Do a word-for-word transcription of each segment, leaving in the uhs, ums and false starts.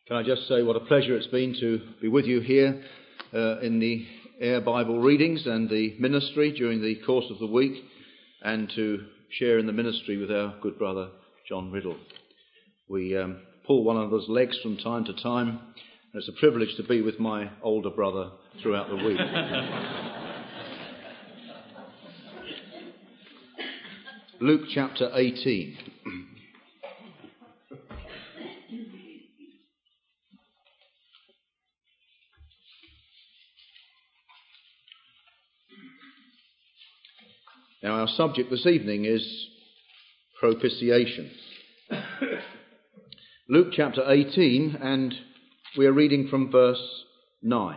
Can I just say what a pleasure it's been to be with you here uh, in the Air Bible readings and the ministry during the course of the week, and to share in the ministry with our good brother John Riddle. We um, pull one another's legs from time to time, and it's a privilege to be with my older brother throughout the week. Luke chapter eighteen. Now, our subject this evening is propitiation. Luke chapter eighteen, and we are reading from verse nine.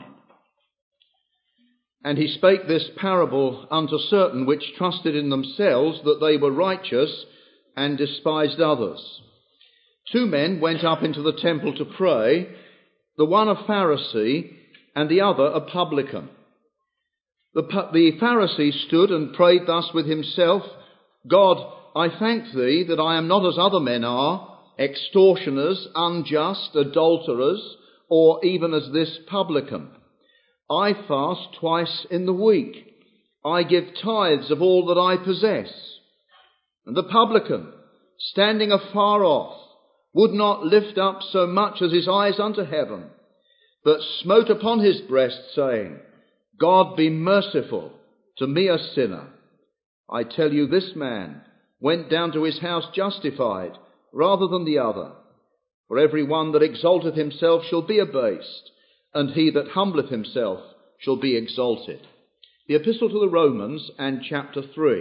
And he spake this parable unto certain which trusted in themselves that they were righteous, and despised others. Two men went up into the temple to pray, the one a Pharisee, and the other a publican. The, the Pharisee stood and prayed thus with himself, God, I thank thee that I am not as other men are, extortioners, unjust, adulterers, or even as this publican. I fast twice in the week. I give tithes of all that I possess. And the publican, standing afar off, would not lift up so much as his eyes unto heaven, but smote upon his breast, saying, God be merciful to me a sinner. I tell you, this man went down to his house justified rather than the other. For every one that exalteth himself shall be abased, and he that humbleth himself shall be exalted. The Epistle to the Romans and chapter three.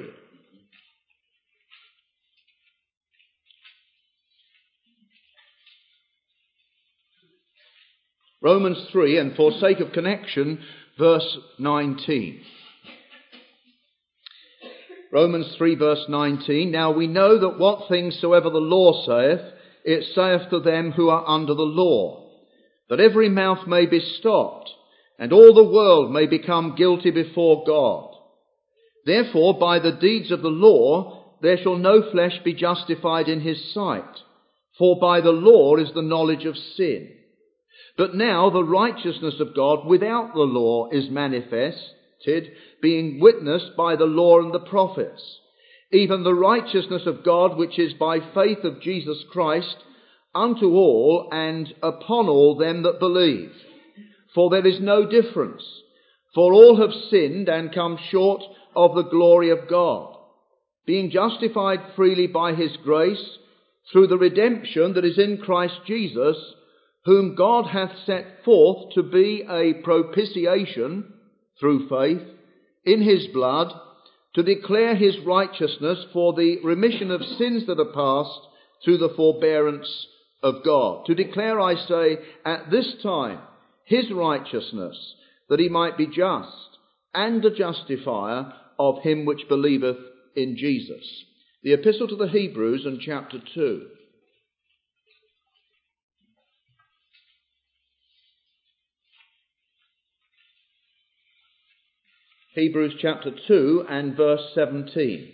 Romans three, and for sake of connection, verse nineteen. Romans three, verse nineteen. Now we know that what things soever the law saith, it saith to them who are under the law, that every mouth may be stopped, and all the world may become guilty before God. Therefore, by the deeds of the law, there shall no flesh be justified in his sight, for by the law is the knowledge of sin. But now the righteousness of God without the law is manifested, being witnessed by the law and the prophets, even the righteousness of God which is by faith of Jesus Christ unto all and upon all them that believe. For there is no difference, for all have sinned and come short of the glory of God, being justified freely by his grace through the redemption that is in Christ Jesus, whom God hath set forth to be a propitiation through faith in his blood, to declare his righteousness for the remission of sins that are past through the forbearance of God. To declare, I say, at this time his righteousness, that he might be just and a justifier of him which believeth in Jesus. The Epistle to the Hebrews and chapter two. Hebrews chapter two and verse seventeen.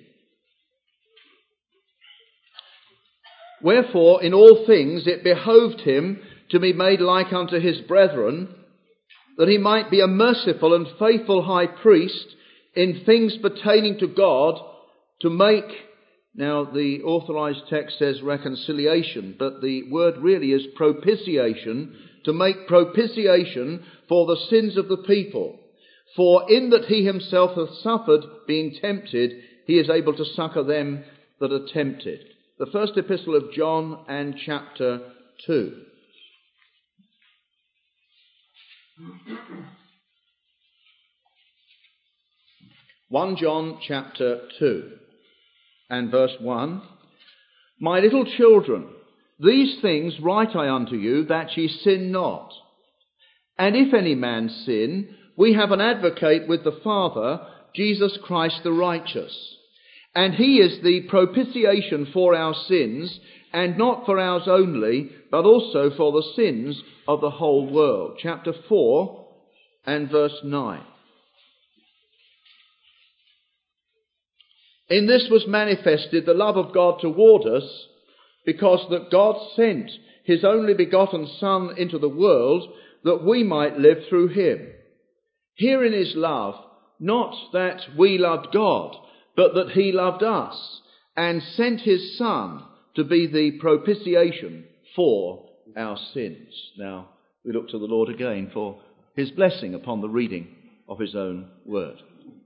Wherefore in all things it behoved him to be made like unto his brethren, that he might be a merciful and faithful high priest in things pertaining to God, to make, now the authorized text says reconciliation, but the word really is propitiation, to make propitiation for the sins of the people. For in that he himself hath suffered, being tempted, he is able to succour them that are tempted. The first epistle of John and chapter two. First John chapter two and verse one. My little children, these things write I unto you, that ye sin not. And if any man sin, we have an advocate with the Father, Jesus Christ the righteous. And he is the propitiation for our sins, and not for ours only, but also for the sins of the whole world. Chapter four and verse nine. In this was manifested the love of God toward us, because that God sent his only begotten Son into the world, that we might live through him. Herein is love, not that we loved God, but that he loved us, and sent his Son to be the propitiation for our sins. Now, we look to the Lord again for his blessing upon the reading of his own word.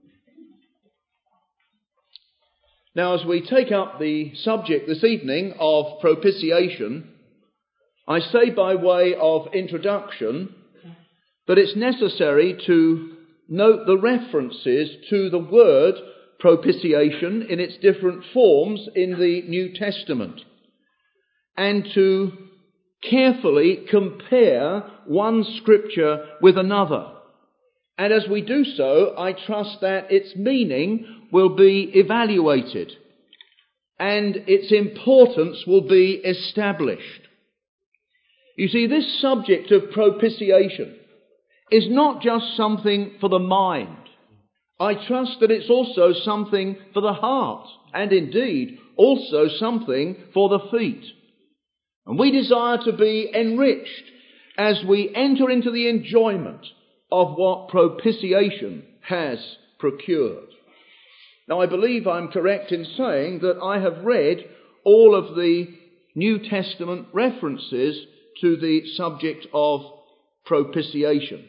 Now, as we take up the subject this evening of propitiation, I say by way of introduction that it's necessary to note the references to the word propitiation in its different forms in the New Testament, and to carefully compare one scripture with another. And as we do so, I trust that its meaning will be evaluated and its importance will be established. You see, this subject of propitiation is not just something for the mind. I trust that it's also something for the heart, and indeed also something for the feet. And we desire to be enriched as we enter into the enjoyment of what propitiation has procured. Now, I believe I'm correct in saying that I have read all of the New Testament references to the subject of propitiation.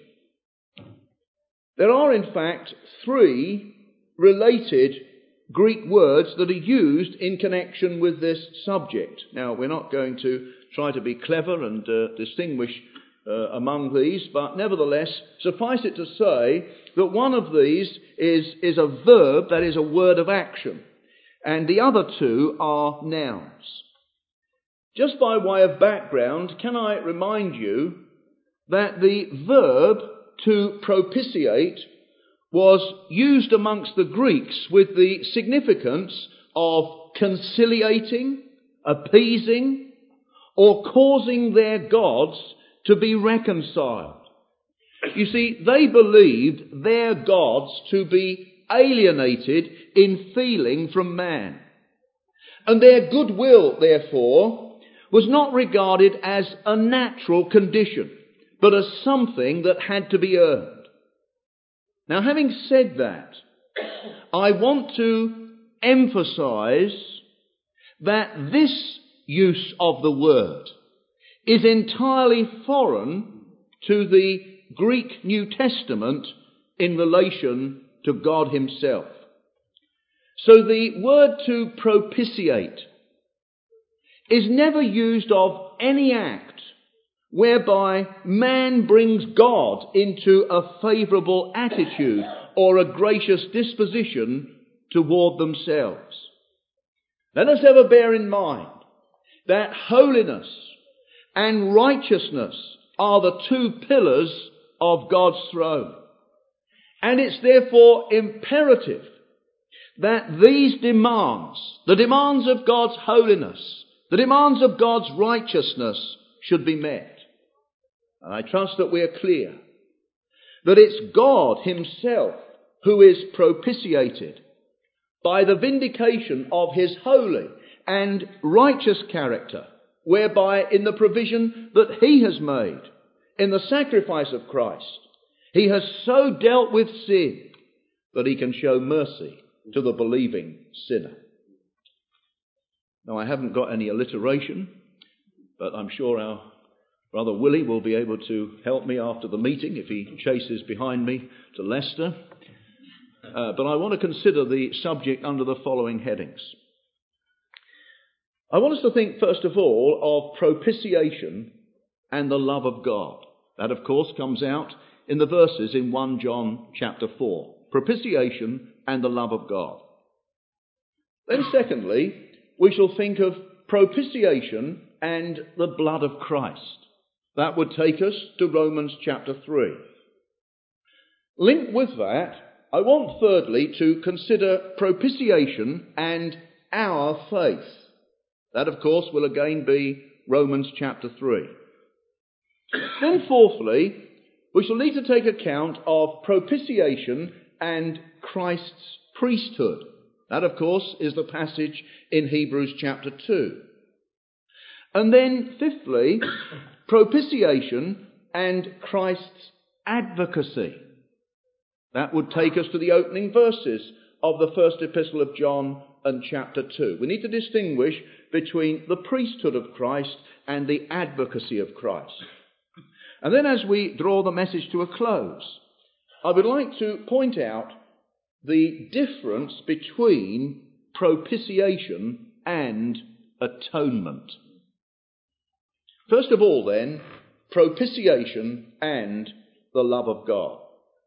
There are, in fact, three related Greek words that are used in connection with this subject. Now, we're not going to try to be clever and uh, distinguish uh, among these, but nevertheless, suffice it to say that one of these is, is a verb, that is a word of action, and the other two are nouns. Just by way of background, can I remind you that the verb to propitiate was used amongst the Greeks with the significance of conciliating, appeasing, or causing their gods to be reconciled. You see, they believed their gods to be alienated in feeling from man. And their goodwill, therefore, was not regarded as a natural condition, but as something that had to be earned. Now, having said that, I want to emphasize that this use of the word is entirely foreign to the Greek New Testament in relation to God himself. So the word to propitiate is never used of any act whereby man brings God into a favourable attitude or a gracious disposition toward themselves. Let us ever bear in mind that holiness and righteousness are the two pillars of God's throne. And it's therefore imperative that these demands, the demands of God's holiness, the demands of God's righteousness, should be met. And I trust that we are clear that it's God himself who is propitiated by the vindication of his holy and righteous character, whereby in the provision that he has made, in the sacrifice of Christ, he has so dealt with sin that he can show mercy to the believing sinner. Now, I haven't got any alliteration, but I'm sure our Brother Willie will be able to help me after the meeting if he chases behind me to Leicester. Uh, but I want to consider the subject under the following headings. I want us to think, first of all, of propitiation and the love of God. That, of course, comes out in the verses in First John chapter four. Propitiation and the love of God. Then, secondly, we shall think of propitiation and the blood of Christ. That would take us to Romans chapter three. Linked with that, I want thirdly to consider propitiation and our faith. That, of course, will again be Romans chapter three. Then fourthly, we shall need to take account of propitiation and Christ's priesthood. That, of course, is the passage in Hebrews chapter two. And then, fifthly, propitiation and Christ's advocacy. That would take us to the opening verses of the first epistle of John and chapter two. We need to distinguish between the priesthood of Christ and the advocacy of Christ. And then as we draw the message to a close, I would like to point out the difference between propitiation and atonement. First of all, then, propitiation and the love of God.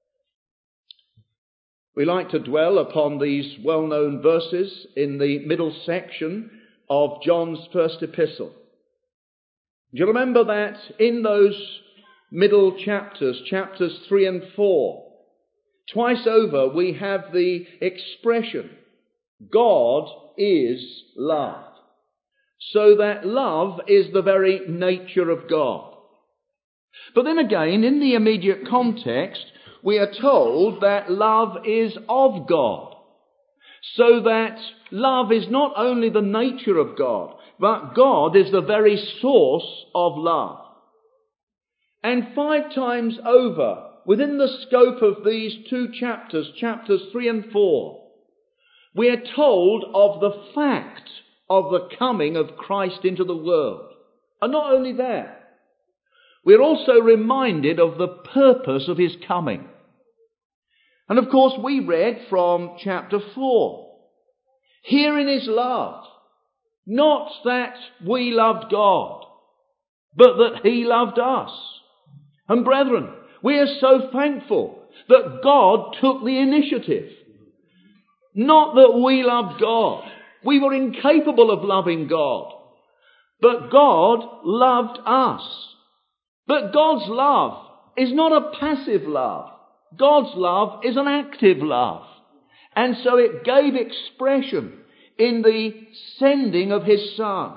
We like to dwell upon these well-known verses in the middle section of John's first epistle. Do you remember that in those middle chapters, chapters three and four, twice over we have the expression, God is love. So that love is the very nature of God. But then again, in the immediate context, we are told that love is of God. So that love is not only the nature of God, but God is the very source of love. And five times over, within the scope of these two chapters, chapters three and four, we are told of the fact of the coming of Christ into the world. And not only that, we're also reminded of the purpose of his coming. And of course we read from chapter four, herein is love, not that we loved God, but that he loved us. And brethren, we are so thankful that God took the initiative. Not that we loved God. We were incapable of loving God. But God loved us. But God's love is not a passive love. God's love is an active love. And so it gave expression in the sending of his Son.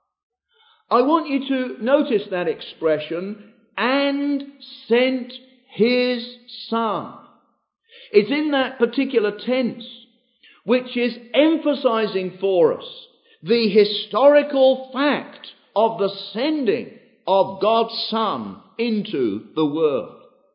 I want you to notice that expression, and sent his Son. It's in that particular tense which is emphasizing for us the historical fact of the sending of God's Son into the world.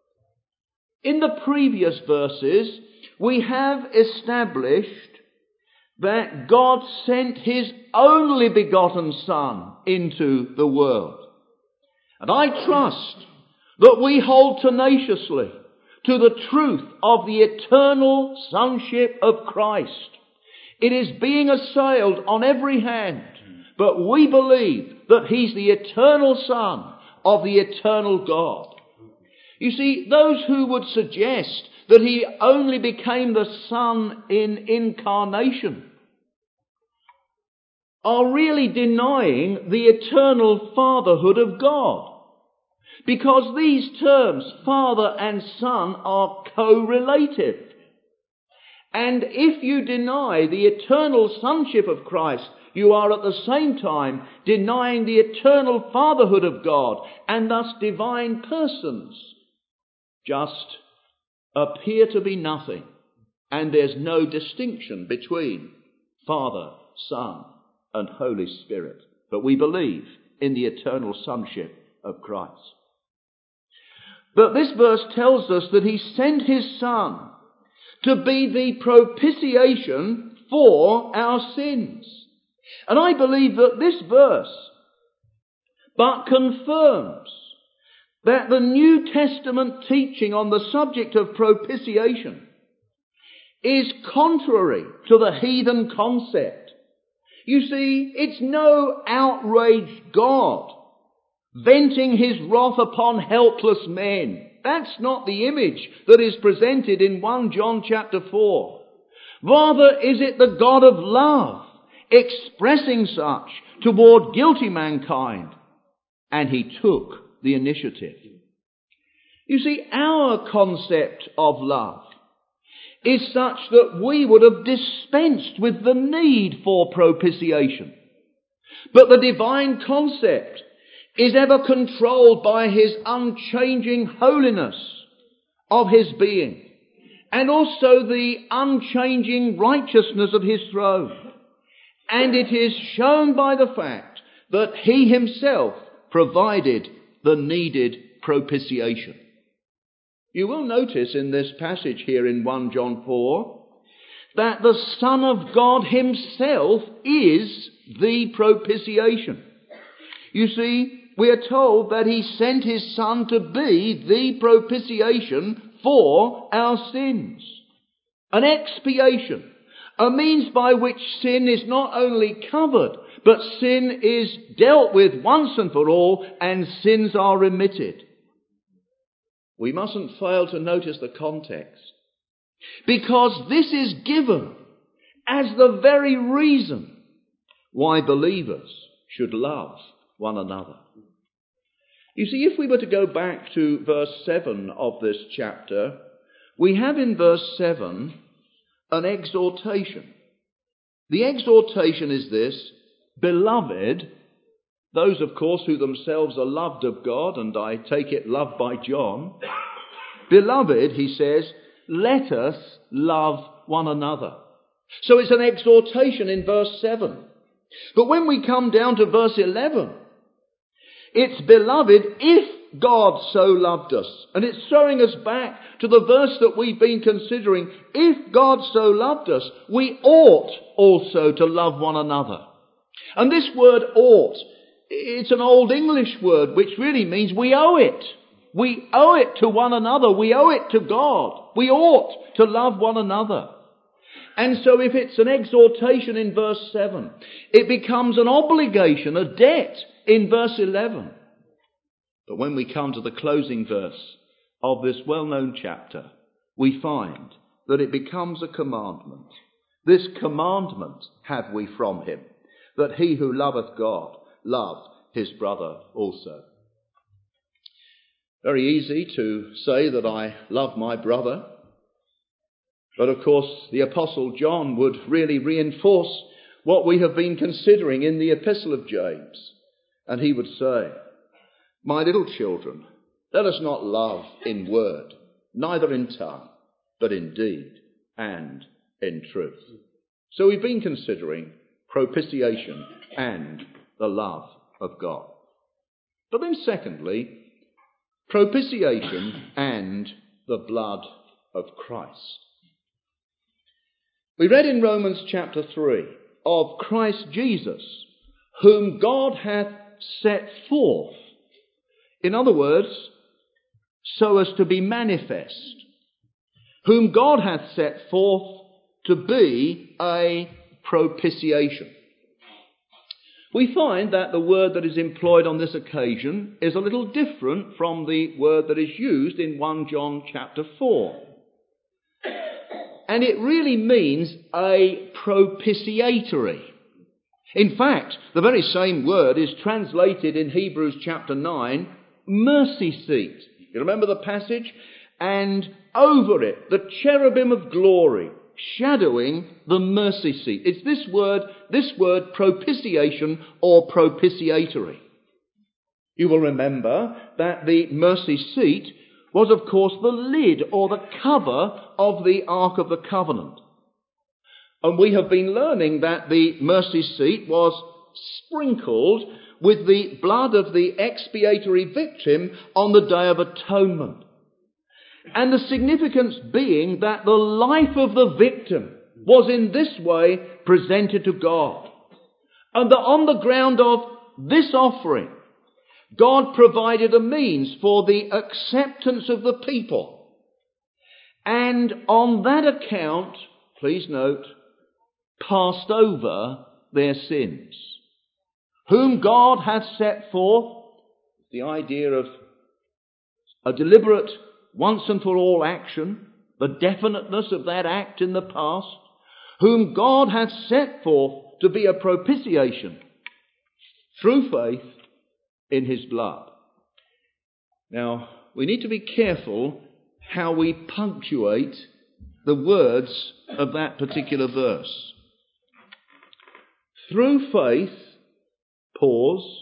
In the previous verses, we have established that God sent his only begotten Son into the world. And I trust that we hold tenaciously to the truth of the eternal sonship of Christ. It is being assailed on every hand, but we believe that he's the eternal Son of the eternal God. You see, those who would suggest that he only became the Son in incarnation are really denying the eternal fatherhood of God. Because these terms, Father and Son, are co-relative. And if you deny the eternal sonship of Christ, you are at the same time denying the eternal fatherhood of God, and thus divine persons just appear to be nothing, and there's no distinction between Father, Son, and Holy Spirit. But we believe in the eternal sonship of Christ. But this verse tells us that he sent his Son to be the propitiation for our sins. And I believe that this verse but confirms that the New Testament teaching on the subject of propitiation is contrary to the heathen concept. You see, it's no outraged God venting his wrath upon helpless men. That's not the image that is presented in First John chapter four. Rather is it the God of love expressing such toward guilty mankind, and he took the initiative. You see, our concept of love is such that we would have dispensed with the need for propitiation. But the divine concept is ever controlled by his unchanging holiness of his being, and also the unchanging righteousness of his throne. And it is shown by the fact that he himself provided the needed propitiation. You will notice in this passage here in First John four that the Son of God himself is the propitiation. You see, we are told that he sent his Son to be the propitiation for our sins. An expiation, a means by which sin is not only covered, but sin is dealt with once and for all, and sins are remitted. We mustn't fail to notice the context, because this is given as the very reason why believers should love one another. You see, if we were to go back to verse seven of this chapter, we have in verse seven an exhortation. The exhortation is this: beloved, those of course who themselves are loved of God, and I take it loved by John, beloved, he says, let us love one another. So it's an exhortation in verse seven. But when we come down to verse eleven, it's beloved, if God so loved us. And it's throwing us back to the verse that we've been considering. If God so loved us, we ought also to love one another. And this word ought, it's an old English word which really means we owe it. We owe it to one another. We owe it to God. We ought to love one another. And so if it's an exhortation in verse seven, it becomes an obligation, a debt in verse eleven. But when we come to the closing verse of this well-known chapter, we find that it becomes a commandment. This commandment have we from him, that he who loveth God love his brother also. Very easy to say that I love my brother. But of course, the Apostle John would really reinforce what we have been considering in the Epistle of James. And he would say, my little children, let us not love in word, neither in tongue, but in deed and in truth. So we've been considering propitiation and the love of God. But then secondly, propitiation and the blood of Christ. We read in Romans chapter three of Christ Jesus, whom God hath set forth. In other words, so as to be manifest. Whom God hath set forth to be a propitiation. We find that the word that is employed on this occasion is a little different from the word that is used in First John chapter four. And it really means a propitiatory. In fact, the very same word is translated in Hebrews chapter nine, mercy seat. You remember the passage? And over it, the cherubim of glory, shadowing the mercy seat. It's this word, this word propitiation or propitiatory. You will remember that the mercy seat was, of course, the lid or the cover of the Ark of the Covenant. And we have been learning that the mercy seat was sprinkled with the blood of the expiatory victim on the Day of Atonement. And the significance being that the life of the victim was in this way presented to God. And that on the ground of this offering, God provided a means for the acceptance of the people. And on that account, please note, passed over their sins. Whom God hath set forth, the idea of a deliberate once and for all action, the definiteness of that act in the past, whom God hath set forth to be a propitiation through faith in his blood. Now, we need to be careful how we punctuate the words of that particular verse. Through faith, pause,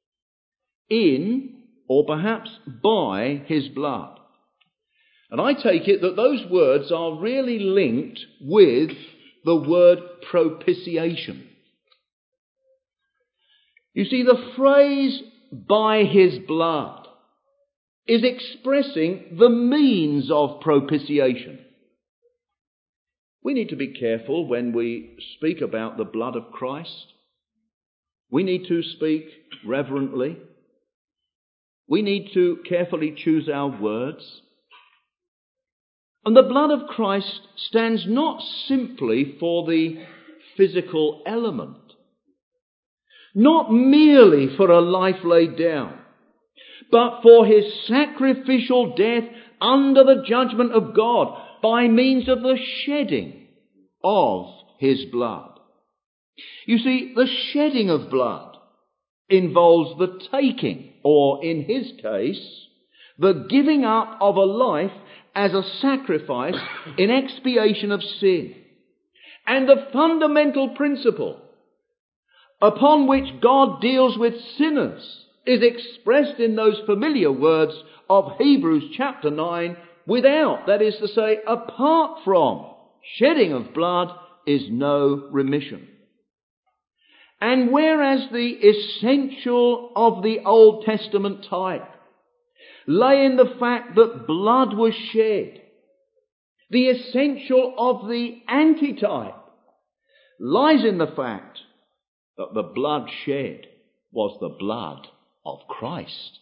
in, or perhaps by his blood. And I take it that those words are really linked with the word propitiation. You see, the phrase, by his blood, is expressing the means of propitiation. We need to be careful when we speak about the blood of Christ. We need to speak reverently. We need to carefully choose our words. And the blood of Christ stands not simply for the physical element, not merely for a life laid down, but for his sacrificial death under the judgment of God by means of the shedding of his blood. You see, the shedding of blood involves the taking, or in his case, the giving up of a life as a sacrifice in expiation of sin. And the fundamental principle upon which God deals with sinners is expressed in those familiar words of Hebrews chapter nine, without, that is to say, apart from shedding of blood is no remission. And whereas the essential of the Old Testament type lay in the fact that blood was shed, the essential of the antitype lies in the fact that the blood shed was the blood of Christ.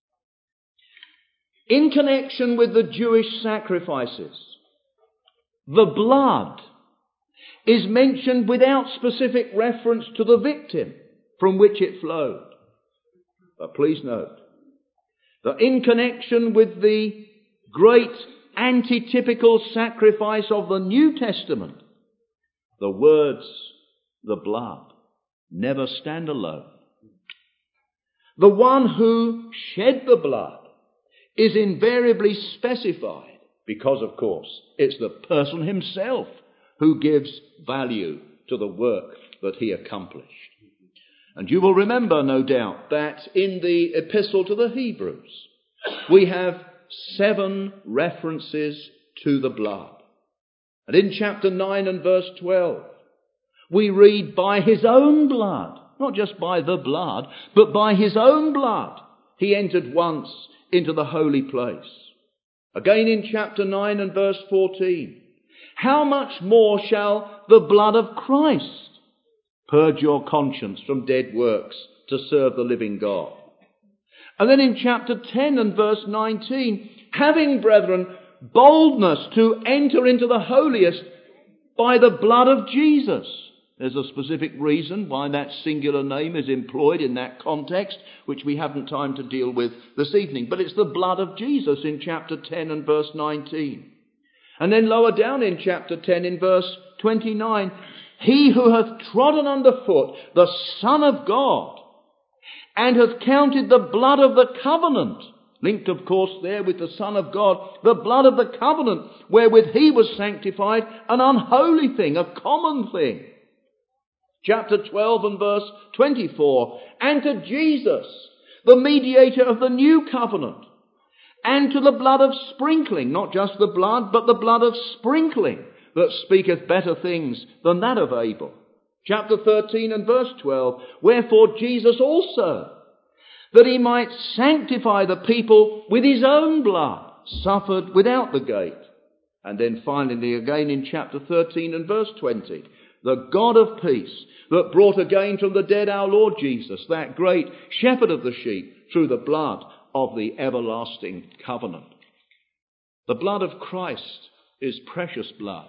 In connection with the Jewish sacrifices, the blood is mentioned without specific reference to the victim from which it flowed. But please note that in connection with the great antitypical sacrifice of the New Testament, the words, the blood, never stand alone. The one who shed the blood is invariably specified because, of course, it's the person himself who gives value to the work that he accomplished. And you will remember, no doubt, that in the Epistle to the Hebrews, we have seven references to the blood. And in chapter nine and verse twelve, we read, by his own blood, not just by the blood, but by his own blood, he entered once into the holy place. Again in chapter nine and verse fourteen, how much more shall the blood of Christ purge your conscience from dead works to serve the living God? And then in chapter ten and verse nineteen, having, brethren, boldness to enter into the holiest by the blood of Jesus. There's a specific reason why that singular name is employed in that context, which we haven't time to deal with this evening. But it's the blood of Jesus in chapter ten and verse nineteen. And then lower down in chapter ten in verse twenty-nine, he who hath trodden under foot the Son of God, and hath counted the blood of the covenant, linked of course there with the Son of God, the blood of the covenant wherewith he was sanctified, an unholy thing, a common thing. Chapter twelve and verse twenty-four, and to Jesus, the mediator of the new covenant, and to the blood of sprinkling, not just the blood, but the blood of sprinkling, that speaketh better things than that of Abel. Chapter thirteen and verse twelve, wherefore Jesus also, that he might sanctify the people with his own blood, suffered without the gate. And then finally again in chapter thirteen and verse twenty, the God of peace, that brought again from the dead our Lord Jesus, that great shepherd of the sheep, through the blood of the everlasting covenant. The blood of Christ is precious blood.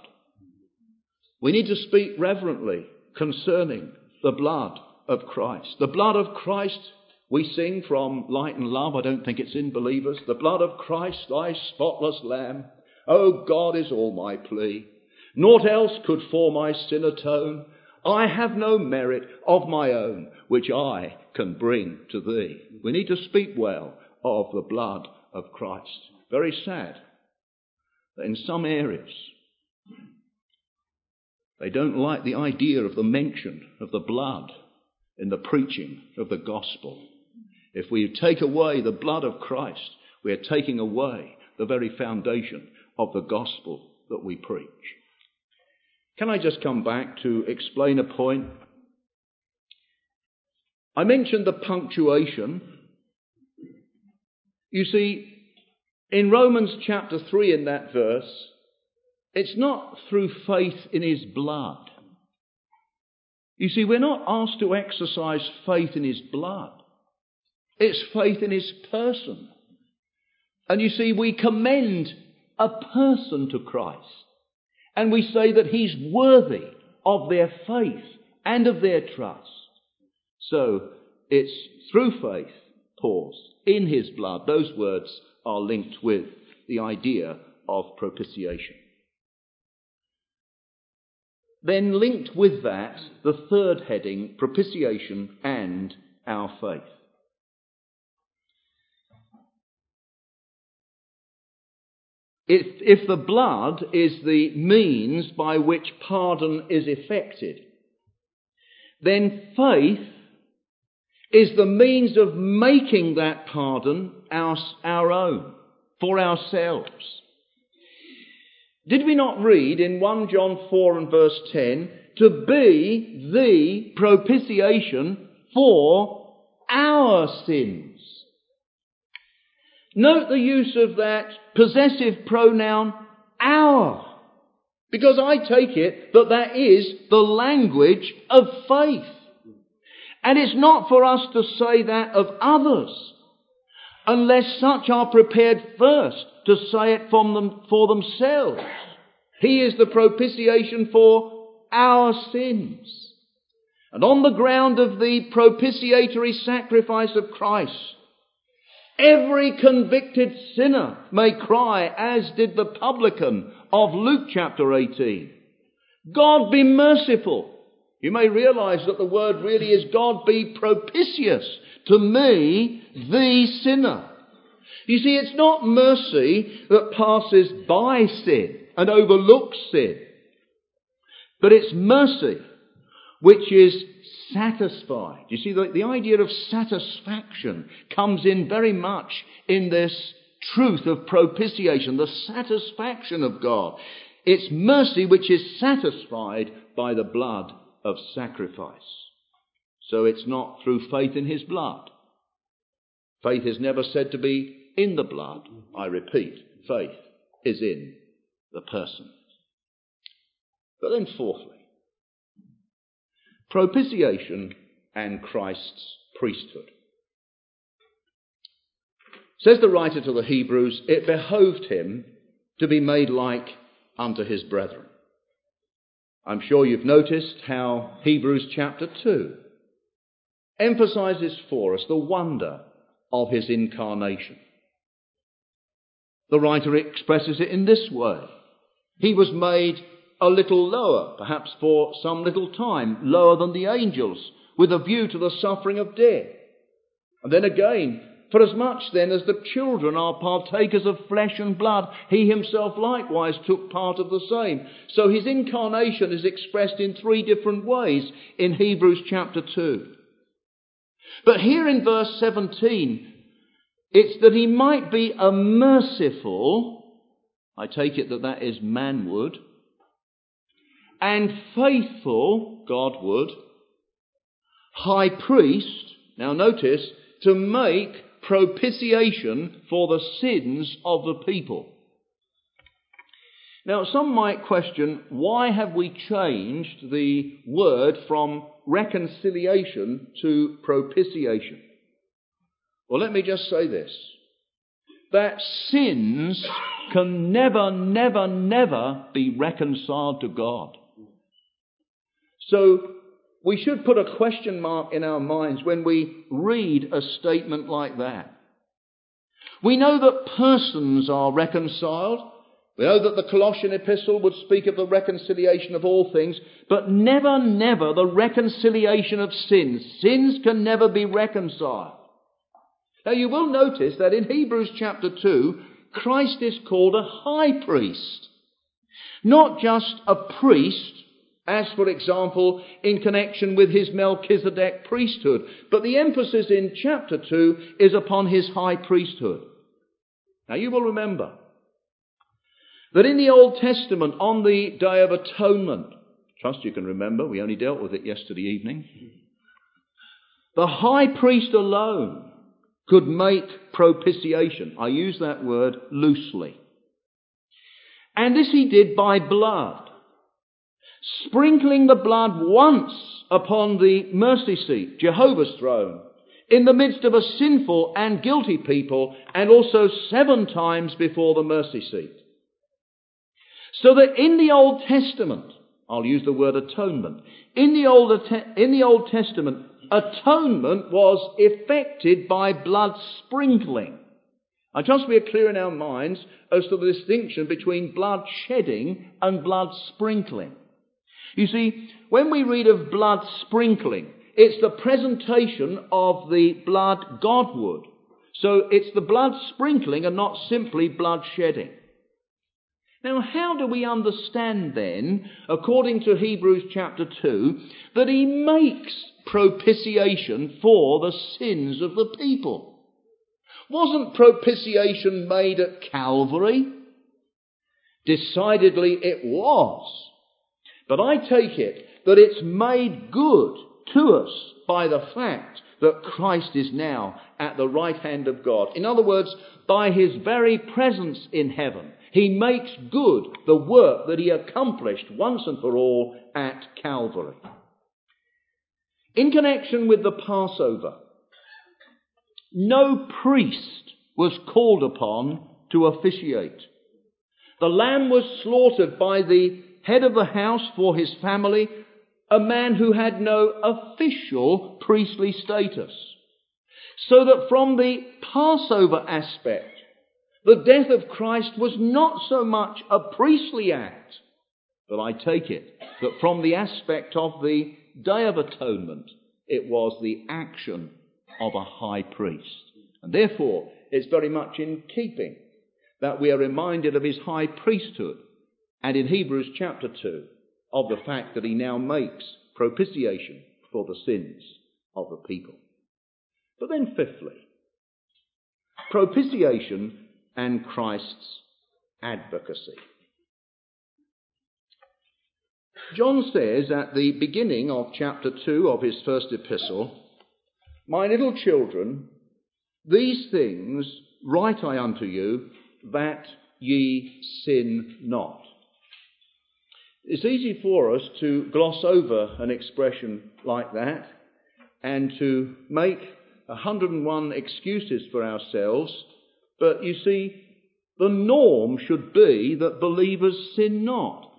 We need to speak reverently concerning the blood of Christ. The blood of Christ, we sing from Light and Love, I don't think it's in Believers. The blood of Christ, thy spotless lamb, O God, is all my plea. Naught else could for my sin atone. I have no merit of my own, which I can bring to thee. We need to speak well of the blood of Christ. Very sad that in some areas they don't like the idea of the mention of the blood in the preaching of the gospel. If we take away the blood of Christ, we are taking away the very foundation of the gospel that we preach. Can I just come back to explain a point? I mentioned the punctuation. You see, in Romans chapter three, in that verse, it's not through faith in his blood. You see, we're not asked to exercise faith in his blood. It's faith in his person. And you see, we commend a person to Christ. And we say that he's worthy of their faith and of their trust. So it's through faith, pause, in his blood. Those words are linked with the idea of propitiation. Then linked with that, the third heading, propitiation and our faith. If, if the blood is the means by which pardon is effected, then faith is the means of making that pardon our, our own, for ourselves. Did we not read in First John four and verse ten, to be the propitiation for our sins? Note the use of that possessive pronoun, our, because I take it that that is the language of faith. And it's not for us to say that of others, unless such are prepared first to say it from them, for themselves. He is the propitiation for our sins. And on the ground of the propitiatory sacrifice of Christ, every convicted sinner may cry, as did the publican of Luke chapter eighteen, God be merciful. You may realize that the word really is, God be propitious to me, the sinner. You see, it's not mercy that passes by sin and overlooks sin, but it's mercy which is satisfied. You see, the, the idea of satisfaction comes in very much in this truth of propitiation, the satisfaction of God. It's mercy which is satisfied by the blood of sacrifice. So it's not through faith in his blood. Faith is never said to be in the blood. I repeat, faith is in the person. But then fourthly, propitiation and Christ's priesthood. Says the writer to the Hebrews, it behoved him to be made like unto his brethren. I'm sure you've noticed how Hebrews chapter two emphasizes for us the wonder of his incarnation. The writer expresses it in this way. He was made a little lower, perhaps for some little time, lower than the angels, with a view to the suffering of death. And then again, for as much then as the children are partakers of flesh and blood, he himself likewise took part of the same. So his incarnation is expressed in three different ways in Hebrews chapter two. But here in verse seventeen, it's that he might be a merciful, I take it that that is manward, and faithful, Godward, high priest, now notice, to make propitiation for the sins of the people. Now, some might question, why have we changed the word from reconciliation to propitiation? Well, let me just say this, that sins can never, never, never be reconciled to God. So, we should put a question mark in our minds when we read a statement like that. We know that persons are reconciled. We know that the Colossian epistle would speak of the reconciliation of all things, but never, never the reconciliation of sins. Sins can never be reconciled. Now you will notice that in Hebrews chapter two, Christ is called a high priest. Not just a priest, as, for example, in connection with his Melchizedek priesthood. But the emphasis in chapter two is upon his high priesthood. Now you will remember that in the Old Testament, on the Day of Atonement, trust you can remember, we only dealt with it yesterday evening, The high priest alone could make propitiation. I use that word loosely. And this he did by blood, sprinkling the blood once upon the mercy seat, Jehovah's throne, in the midst of a sinful and guilty people, and also seven times before the mercy seat. So that in the Old Testament, I'll use the word atonement, in the Old, in the Old Testament, atonement was effected by blood sprinkling. Now, just to be clear in our minds as to the distinction between blood shedding and blood sprinkling. You see, when we read of blood sprinkling, it's the presentation of the blood Godward. So it's the blood sprinkling and not simply blood shedding. Now, how do we understand then, according to Hebrews chapter two, that he makes propitiation for the sins of the people? Wasn't propitiation made at Calvary? Decidedly it was. But I take it that it's made good to us by the fact that Christ is now at the right hand of God. In other words, by his very presence in heaven, he makes good the work that he accomplished once and for all at Calvary. In connection with the Passover, no priest was called upon to officiate. The lamb was slaughtered by the head of the house for his family, a man who had no official priestly status. So that from the Passover aspect, the death of Christ was not so much a priestly act, but I take it that from the aspect of the Day of Atonement, it was the action of a high priest. And therefore, it's very much in keeping that we are reminded of his high priesthood, and in Hebrews chapter two, of the fact that he now makes propitiation for the sins of the people. But then fifthly, propitiation and Christ's advocacy. John says at the beginning of chapter two of his first epistle, "My little children, these things write I unto you, that ye sin not." It's easy for us to gloss over an expression like that and to make one hundred and one excuses for ourselves. But you see, the norm should be that believers sin not.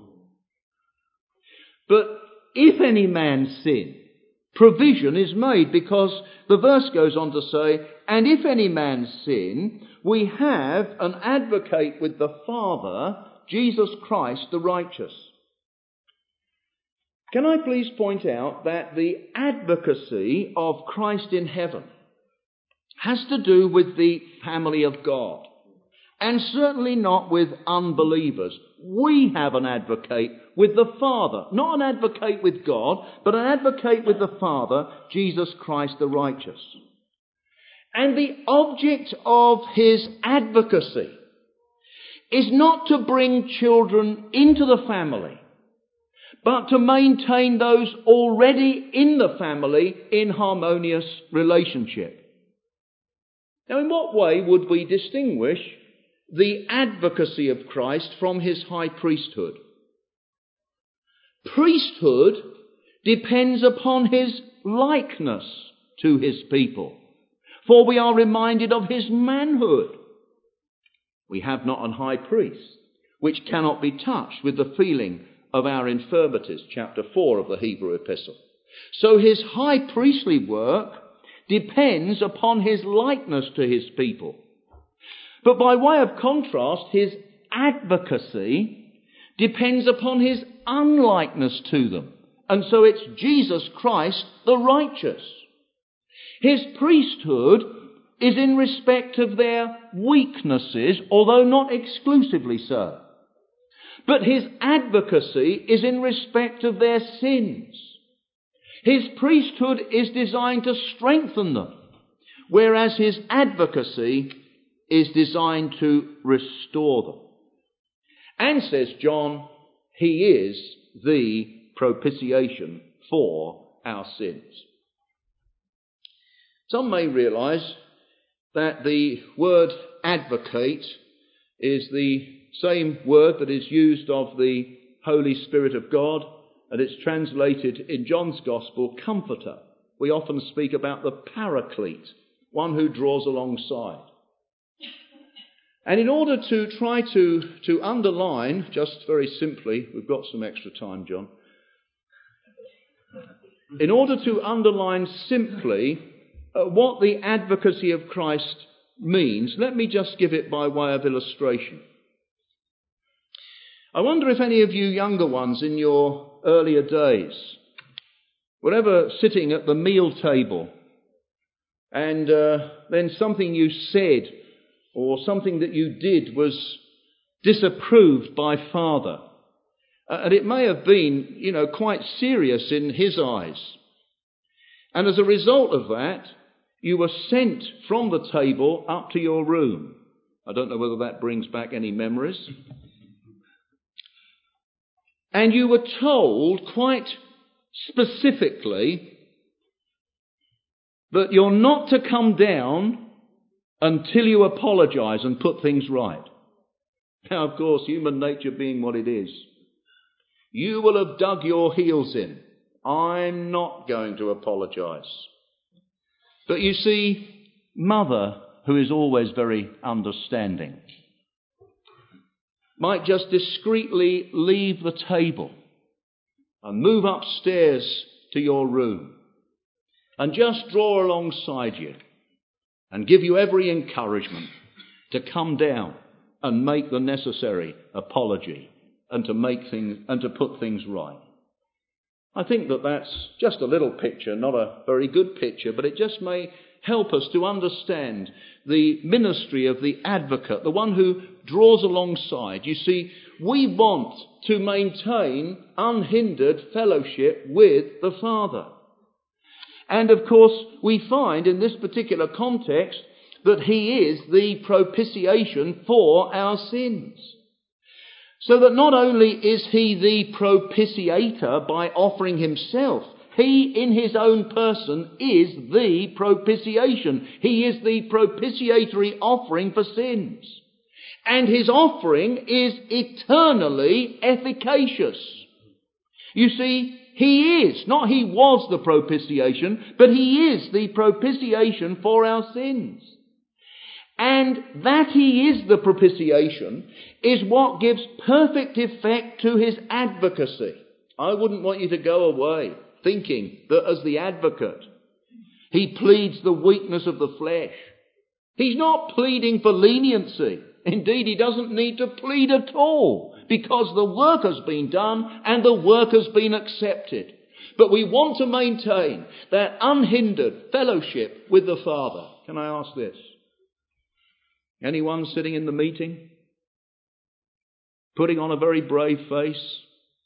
But if any man sin, provision is made, because the verse goes on to say, "And if any man sin, we have an advocate with the Father, Jesus Christ the righteous." Can I please point out that the advocacy of Christ in heaven has to do with the family of God, and certainly not with unbelievers. We have an advocate with the Father, not an advocate with God, but an advocate with the Father, Jesus Christ the righteous. And the object of his advocacy is not to bring children into the family, but to maintain those already in the family in harmonious relationship. Now, in what way would we distinguish the advocacy of Christ from his high priesthood? Priesthood depends upon his likeness to his people, for we are reminded of his manhood. We have not an high priest which cannot be touched with the feeling of our infirmities, chapter four of the Hebrew epistle. So his high priestly work depends upon his likeness to his people. But by way of contrast, his advocacy depends upon his unlikeness to them. And so it's Jesus Christ the righteous. His priesthood is in respect of their weaknesses, although not exclusively so. But his advocacy is in respect of their sins. His priesthood is designed to strengthen them, whereas his advocacy is designed to restore them. And, says John, he is the propitiation for our sins. Some may realise that the word advocate is the same word that is used of the Holy Spirit of God, and it's translated in John's Gospel, comforter. We often speak about the paraclete, one who draws alongside. And in order to try to, to underline, just very simply, we've got some extra time, John. In order to underline simply uh, what the advocacy of Christ means, let me just give it by way of illustration. I wonder if any of you younger ones in your earlier days were ever sitting at the meal table and uh, then something you said or something that you did was disapproved by father. Uh, and it may have been, you know, quite serious in his eyes. And as a result of that, you were sent from the table up to your room. I don't know whether that brings back any memories. And you were told quite specifically that you're not to come down until you apologise and put things right. Now, of course, human nature being what it is, you will have dug your heels in. I'm not going to apologise. But you see, Mother, who is always very understanding, might just discreetly leave the table and move upstairs to your room and just draw alongside you and give you every encouragement to come down and make the necessary apology and to make things and to put things right. I think that that's just a little picture, not a very good picture, but it just may help us to understand the ministry of the advocate, the one who draws alongside. You see, we want to maintain unhindered fellowship with the Father. And of course, we find in this particular context that he is the propitiation for our sins. So that not only is he the propitiator by offering himself, he in his own person is the propitiation. He is the propitiatory offering for sins. And his offering is eternally efficacious. You see, he is, not he was the propitiation, but he is the propitiation for our sins. And that he is the propitiation is what gives perfect effect to his advocacy. I wouldn't want you to go away thinking that as the advocate, he pleads the weakness of the flesh. He's not pleading for leniency. Indeed, he doesn't need to plead at all, because the work has been done and the work has been accepted. But we want to maintain that unhindered fellowship with the Father. Can I ask this? Anyone sitting in the meeting, putting on a very brave face,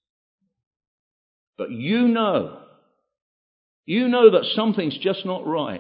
but you know, you know that something's just not right,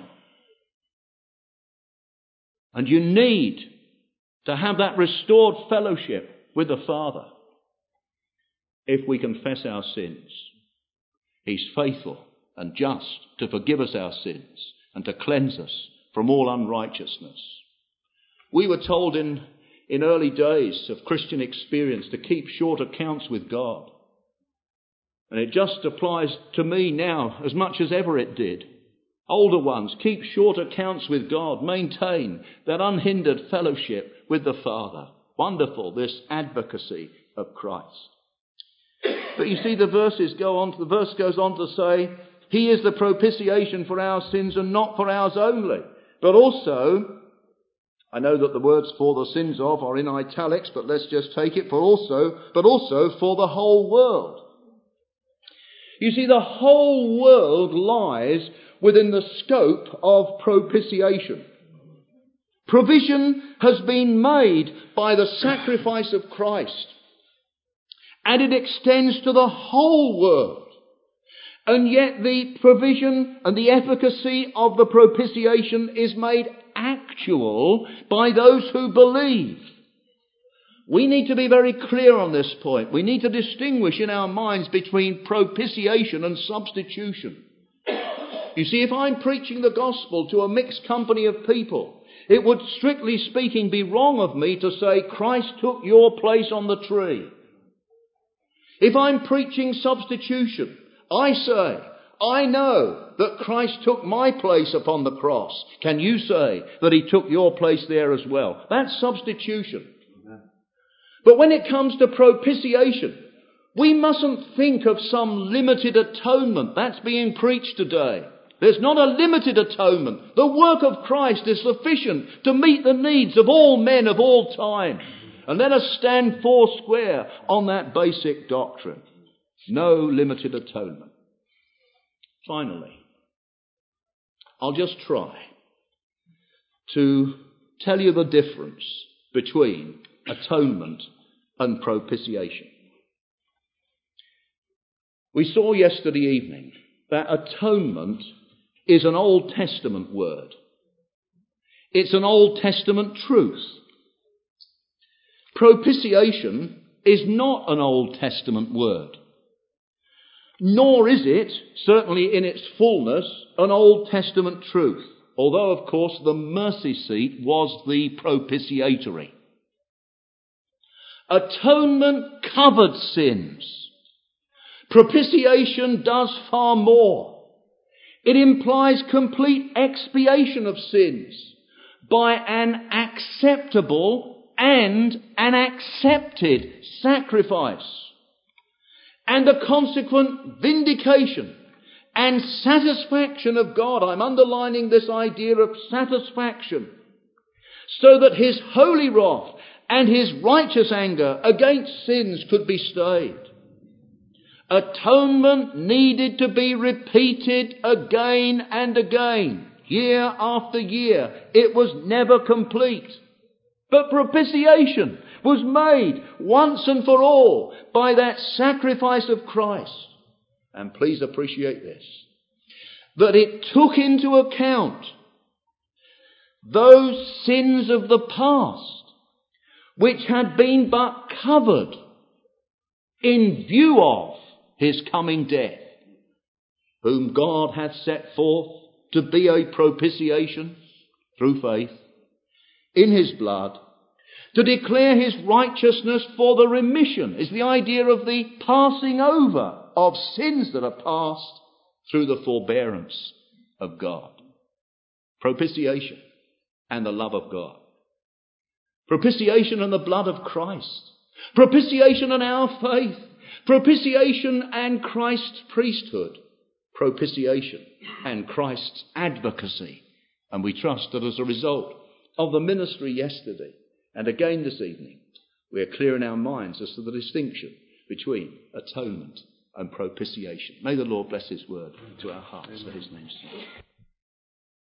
and you need to have that restored fellowship with the Father. If we confess our sins, he's faithful and just to forgive us our sins and to cleanse us from all unrighteousness. We were told in, in early days of Christian experience to keep short accounts with God. And it just applies to me now as much as ever it did. Older ones, keep short accounts with God. Maintain that unhindered fellowship with the Father. Wonderful, this advocacy of Christ. But you see, the verses go on, the verse goes on to say, he is the propitiation for our sins, and not for ours only, but also, I know that the words for the sins of are in italics, but let's just take it for also, but also for the whole world. You see, the whole world lies within the scope of propitiation. Provision has been made by the sacrifice of Christ, and it extends to the whole world. And yet the provision and the efficacy of the propitiation is made actual by those who believe. We need to be very clear on this point. We need to distinguish in our minds between propitiation and substitution. You see, if I'm preaching the gospel to a mixed company of people, it would, strictly speaking, be wrong of me to say, Christ took your place on the tree. If I'm preaching substitution, I say, I know that Christ took my place upon the cross. Can you say that he took your place there as well? That's substitution. Amen. But when it comes to propitiation, we mustn't think of some limited atonement. That's being preached today. There's not a limited atonement. The work of Christ is sufficient to meet the needs of all men of all time. And let us stand four square on that basic doctrine. No limited atonement. Finally, I'll just try to tell you the difference between atonement and propitiation. We saw yesterday evening that atonement is an Old Testament word. It's an Old Testament truth. Propitiation is not an Old Testament word. Nor is it, certainly in its fullness, an Old Testament truth. Although, of course, the mercy seat was the propitiatory. Atonement covered sins. Propitiation does far more. It implies complete expiation of sins by an acceptable and an accepted sacrifice, and a consequent vindication and satisfaction of God. I'm underlining this idea of satisfaction, so that his holy wrath and his righteous anger against sins could be stayed. Atonement needed to be repeated again and again, year after year. It was never complete. But propitiation was made once and for all by that sacrifice of Christ. And please appreciate this, that it took into account those sins of the past which had been but covered in view of his coming death, whom God hath set forth to be a propitiation through faith in his blood, to declare his righteousness for the remission, is the idea of the passing over of sins that are past through the forbearance of God. Propitiation and the love of God. Propitiation and the blood of Christ. Propitiation and our faith. Propitiation and Christ's priesthood. Propitiation and Christ's advocacy. And we trust that as a result of the ministry yesterday and again this evening, we are clear in our minds as to the distinction between atonement and propitiation. May the Lord bless his word to our hearts for his name's sake.